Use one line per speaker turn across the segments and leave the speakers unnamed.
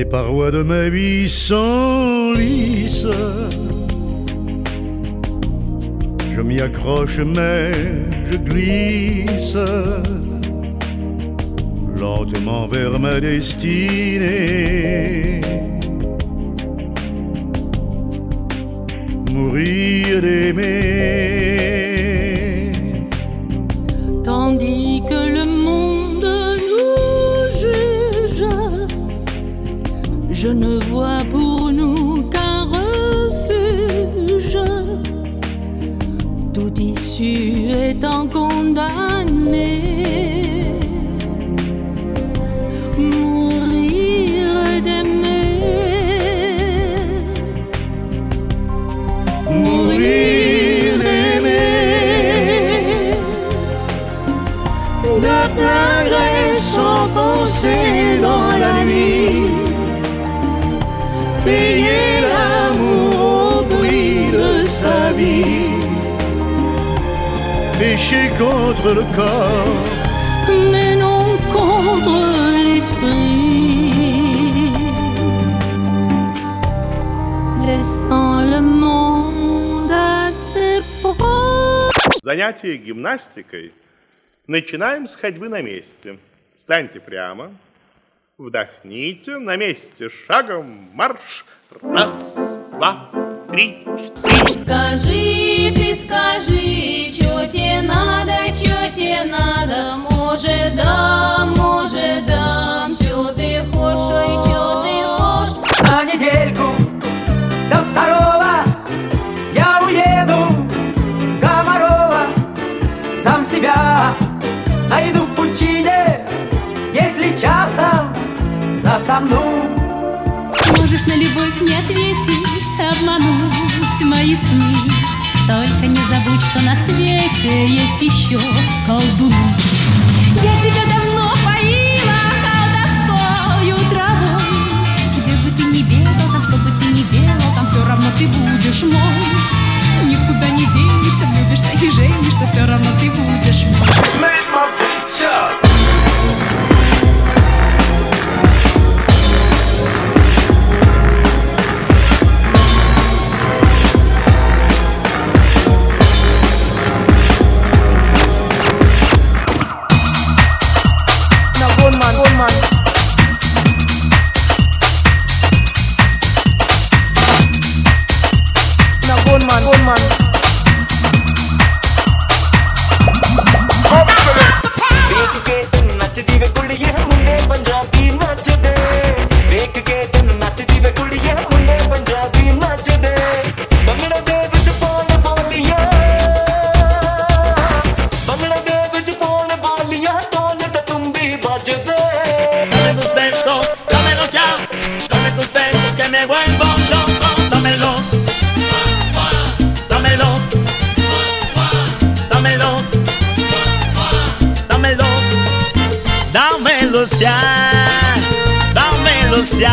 parois de ma vie s'enlissent. Je m'y accroche mais je glisse lentement vers ma destinée. Mourir d'aimer.
Tandis que le monde nous juge, je ne vois pour nous qu'un refuge. Toute issue étant condamnée. Mourir d'aimer.
Mourir d'aimer. De plein gré s'enfoncer dans la nuit. Payer l'amour au prix de sa vie. Pécher contre le corps,
mais non contre l'esprit. Laissant le monde à ses proches.
Занятие гимнастикой начинаем с ходьбы на месте. Встаньте прямо, вдохните, на месте шагом марш. Раз, два, три, четыре.
Ты скажи, чё тебе надо, может дам, чё ты хочешь, ой, чё ты хочешь.
На недельку до второго я уеду Комарова. Сам себя найду в пучине, если часом затону.
Можешь на любовь не ответить, обмануть мои сны. Только не забудь, что на свете есть еще колдуны. Я тебя давно поила колдовскою травой. Где бы ты ни бегал, там что бы ты ни делал, там все равно ты будешь мой. Никуда не денешься, влюбишься и женишься, все равно ты будешь мой.
Dámelo ya.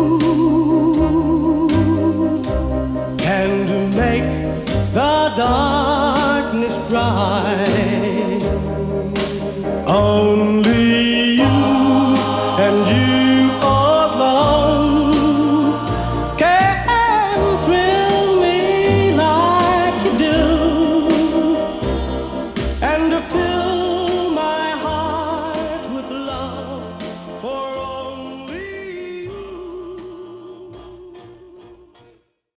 the dark.